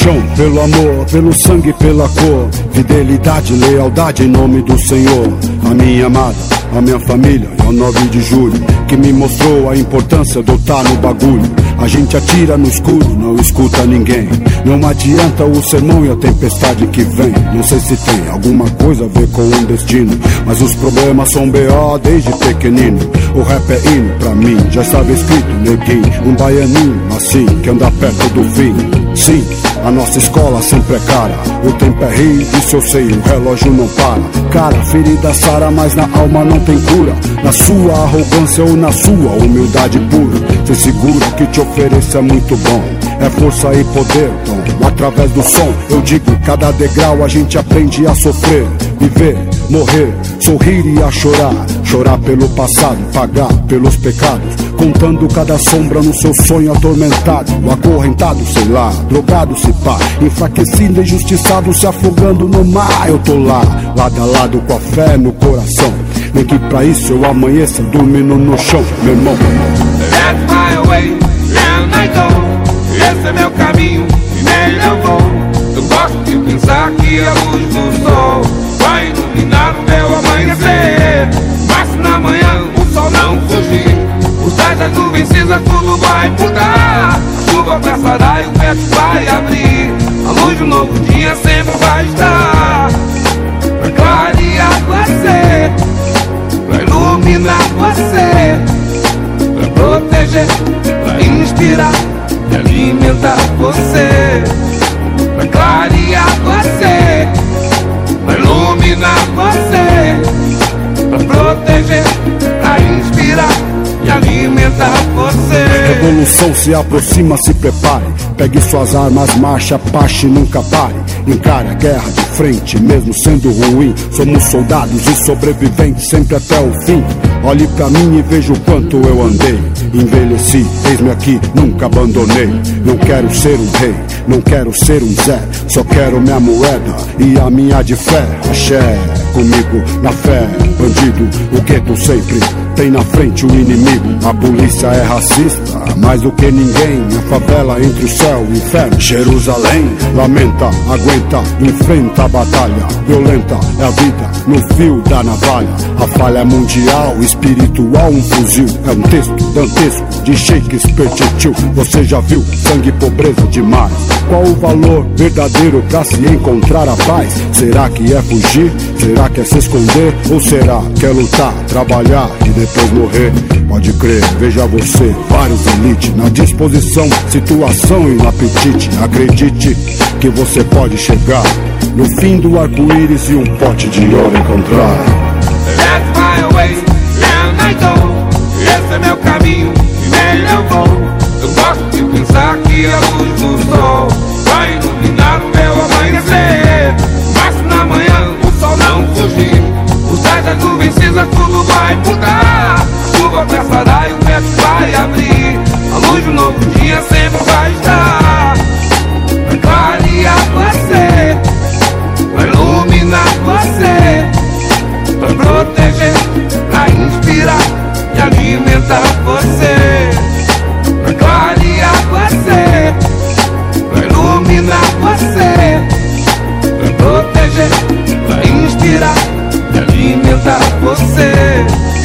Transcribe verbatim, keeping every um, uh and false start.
paixão, pelo amor, pelo sangue, pela cor. Fidelidade, lealdade em nome do Senhor. A minha amada, a minha família, é o nove de julho que me mostrou a importância de eu estar no bagulho. A gente atira no escuro, não escuta ninguém. Não adianta o sermão e a tempestade que vem. Não sei se tem alguma coisa a ver com um destino, mas os problemas são B O desde pequenino. O rap é hino pra mim, já estava escrito, neguinho. Um baianinho assim, que anda perto do fim. Sim, a nossa escola sempre é cara. O tempo é rei, disso eu sei, o relógio não para. Cara, ferida sara, mas na alma não tem cura. Na sua arrogância ou na sua humildade pura. Cê segura que te ofereço é muito bom. É força e poder, tom. Através do som, eu digo, cada degrau a gente aprende a sofrer. Viver, morrer, sorrir e a chorar. Chorar pelo passado, pagar pelos pecados. Contando cada sombra no seu sonho atormentado. Acorrentado, sei lá, drogado se pá. Enfraquecido, injustiçado, se afogando no mar. Eu tô lá, lado a lado com a fé no coração. Nem que pra isso eu amanheça dormindo no chão, meu irmão. That's my way, down I go. Esse é meu caminho e nele eu vou. Eu gosto de pensar que a luz do sol vai iluminar o meu amanhecer. Mas se na manhã o sol não fugir, os tais das nuvens cinzas tudo vai mudar. A chuva passará e o vento vai abrir. A luz do novo dia sempre vai estar pra clarear você, pra iluminar você, pra proteger, pra inspirar e alimentar você, pra clarear você, pra iluminar você, pra proteger, pra inspirar e alimentar você. Revolução se aproxima, se prepare. Pegue suas armas, marcha, pache, nunca pare. Encare a guerra de frente, mesmo sendo ruim. Somos soldados e sobreviventes sempre até o fim. Olhe pra mim e veja o quanto eu andei. Envelheci, eis-me aqui, nunca abandonei. Não quero ser um rei, não quero ser um Zé. Só quero minha moeda e a minha de fé. Axé, comigo na fé, bandido. O gueto sempre tem na frente o inimigo. A polícia é racista, mais do que ninguém. A favela entre o céu e o inferno. Jerusalém lamenta, aguenta, enfrenta a batalha. Violenta é a vida no fio da navalha. A falha é mundial, espiritual, um fuzil. É um texto dantesco de Shakespeare, tio. Você já viu sangue e pobreza demais? Qual o valor verdadeiro pra se encontrar a paz? Será que é fugir? Será que é se esconder? Ou será que é lutar, trabalhar e depois morrer? Pode crer, veja você, vários elite na disposição, situação e no apetite. Acredite que você pode chegar no fim do arco-íris e um pote de ouro encontrar. That's my way, down I go. Esse é meu caminho e nele eu vou. Eu gosto de pensar que a luz do sol vai iluminar o meu amanhecer. Mas se na manhã o sol não fugir, os tais das nuvens cinzas tudo vai mudar. A chuva passará e o vento vai abrir. A luz do novo dia sempre vai estar pra clarear você, pra iluminar você, pra proteger, pra inspirar e alimentar você, pra clarear você, pra iluminar você, pra proteger, pra inspirar e alimentar você.